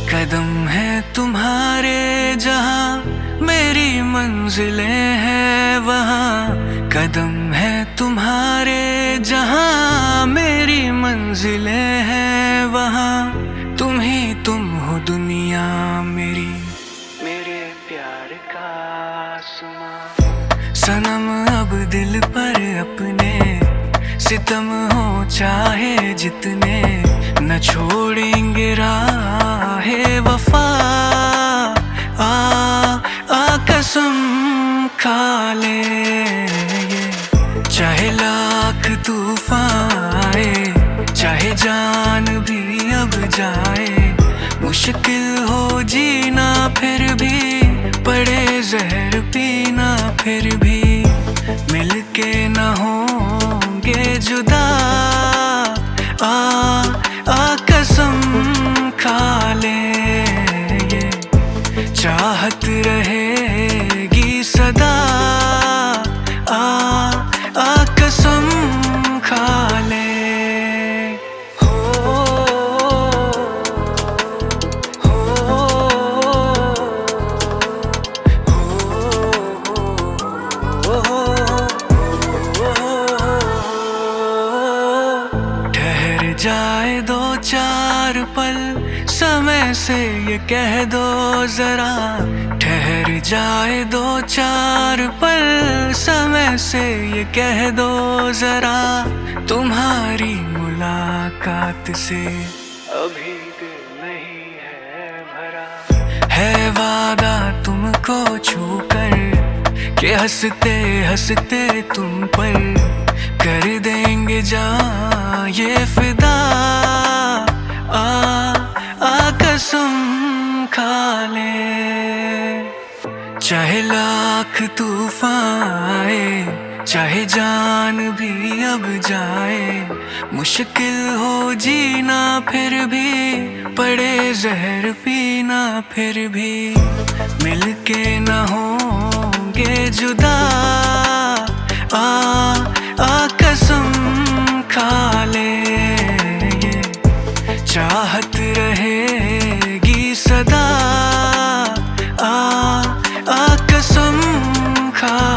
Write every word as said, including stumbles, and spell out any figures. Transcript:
कदम है तुम्हारे जहाँ मेरी मंजिलें हैं वहाँ, कदम है तुम्हारे जहाँ मेरी मंजिलें हैं वहाँ। तुम ही तुम हो दुनिया मेरी, मेरे प्यार का आसमां। सनम अब दिल पर अपने सितम हो चाहे जितने, न छोड़ेंगे राहे वफा। आ आ कसम खा ले ये, चाहे लाख तूफान आए, चाहे जान भी अब जाए। मुश्किल हो जीना फिर भी, पड़े जहर पीना फिर भी, मिलके न होंगे जुदा। आ आ कसम खा ले ये, चाहत रहेगी सदा। आ आ कसम खा ले। हो हो ठहर जाए दो चार पल, समय से ये कह दो जरा। ठहर जाए दो चार पल, समय से ये कह दो जरा। तुम्हारी मुलाकात से अभी दिल नहीं है भरा। है वादा तुमको छूकर कि हंसते हंसते तुम पर कर देंगे जान ये फिदा। आ आ कसम खा ले, चाहे लाख तूफान आए, चाहे जान भी अब जाए। मुश्किल हो जीना फिर भी, पड़े जहर पीना फिर भी, मिलके न होंगे जुदा। आ आ कसम खा ले ये, चाहत रहेगी सदा। आ आ कसम खा